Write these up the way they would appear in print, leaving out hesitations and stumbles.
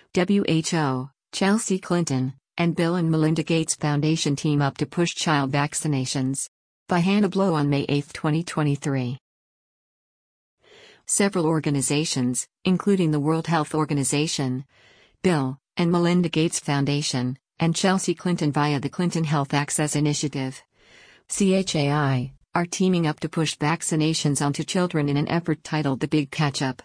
WHO, Chelsea Clinton, and Bill and Melinda Gates Foundation team up to push child vaccinations. By Hannah Blow on May 8, 2023. Several organizations, including the World Health Organization, Bill and Melinda Gates Foundation, and Chelsea Clinton via the Clinton Health Access Initiative, CHAI, are teaming up to push vaccinations onto children in an effort titled The Big Catch-Up.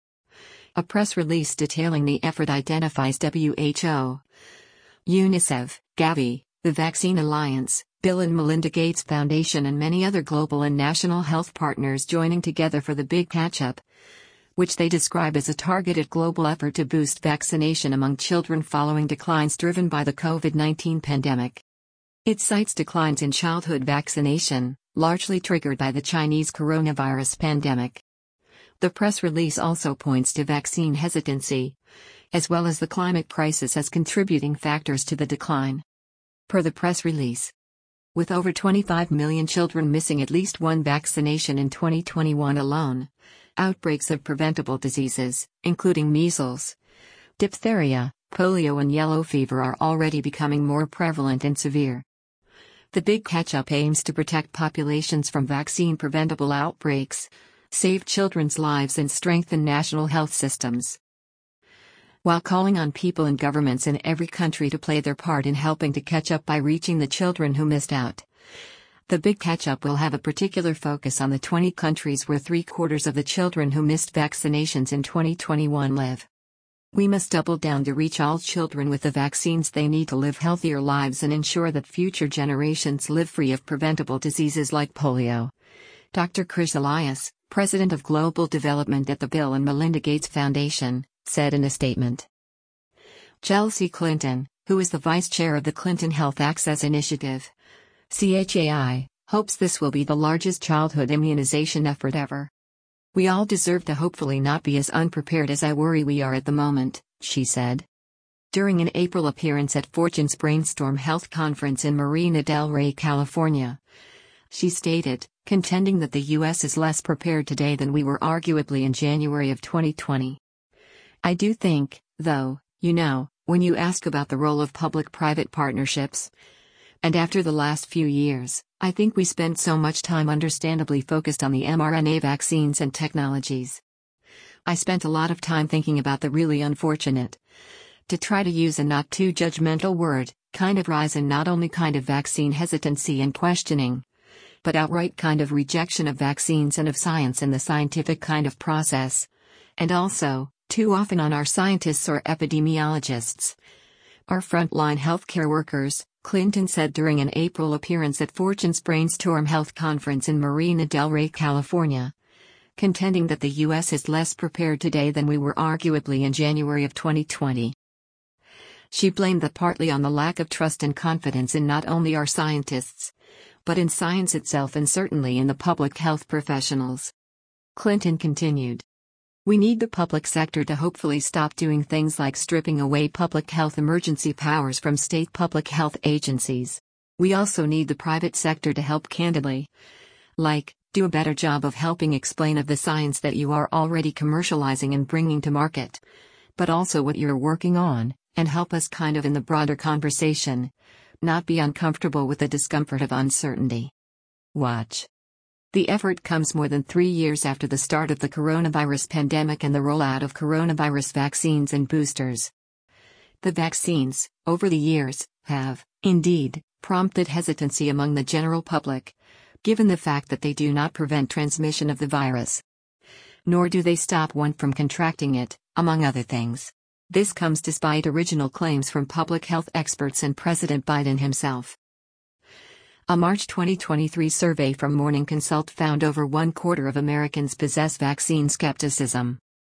A press release detailing the effort identifies WHO, UNICEF, Gavi, the Vaccine Alliance, Bill and Melinda Gates Foundation and many other global and national health partners joining together for the Big Catch-Up, which they describe as a targeted global effort to boost vaccination among children following declines driven by the COVID-19 pandemic. It cites declines in childhood vaccination, largely triggered by the Chinese coronavirus pandemic. The press release also points to vaccine hesitancy, as well as the climate crisis as contributing factors to the decline. Per the press release, with over 25 million children missing at least one vaccination in 2021 alone, outbreaks of preventable diseases, including measles, diphtheria, polio and yellow fever are already becoming more prevalent and severe. The Big Catch-Up aims to protect populations from vaccine-preventable outbreaks, save children's lives and strengthen national health systems, while calling on people and governments in every country to play their part in helping to catch up by reaching the children who missed out. The Big Catch-Up will have a particular focus on the 20 countries where 3/4 of the children who missed vaccinations in 2021 live. We must double down to reach all children with the vaccines they need to live healthier lives and ensure that future generations live free of preventable diseases like polio. Dr. Chris Elias, President of Global Development at the Bill and Melinda Gates Foundation, said in a statement. Chelsea Clinton, who is the vice chair of the Clinton Health Access Initiative, CHAI, hopes this will be the largest childhood immunization effort ever. We all deserve to hopefully not be as unprepared as I worry we are at the moment, she said. During an April appearance at Fortune's Brainstorm Health Conference in Marina del Rey, California, she stated, contending that the U.S. is less prepared today than we were arguably in January of 2020. I do think, though, when you ask about the role of public-private partnerships, and after the last few years, I think we spent so much time understandably focused on the mRNA vaccines and technologies. I spent a lot of time thinking about the really unfortunate, to try to use a not too judgmental word, kind of rise in not only kind of vaccine hesitancy and questioning, but outright kind of rejection of vaccines and of science and the scientific kind of process, and also, too often on our scientists or epidemiologists, our frontline healthcare workers, Clinton said during an April appearance at Fortune's Brainstorm Health Conference in Marina del Rey, California, contending that the U.S. is less prepared today than we were arguably in January of 2020. She blamed that partly on the lack of trust and confidence in not only our scientists, but in science itself and certainly in the public health professionals. Clinton continued. We need the public sector to hopefully stop doing things like stripping away public health emergency powers from state public health agencies. We also need the private sector to help candidly, do a better job of helping explain of the science that you are already commercializing and bringing to market, but also what you're working on, and help us kind of in the broader conversation, not be uncomfortable with the discomfort of uncertainty. Watch. The effort comes more than 3 years after the start of the coronavirus pandemic and the rollout of coronavirus vaccines and boosters. The vaccines, over the years, have, indeed, prompted hesitancy among the general public, given the fact that they do not prevent transmission of the virus. Nor do they stop one from contracting it, among other things. This comes despite original claims from public health experts and President Biden himself. A March 2023 survey from Morning Consult found over 1/4 of Americans possess vaccine skepticism.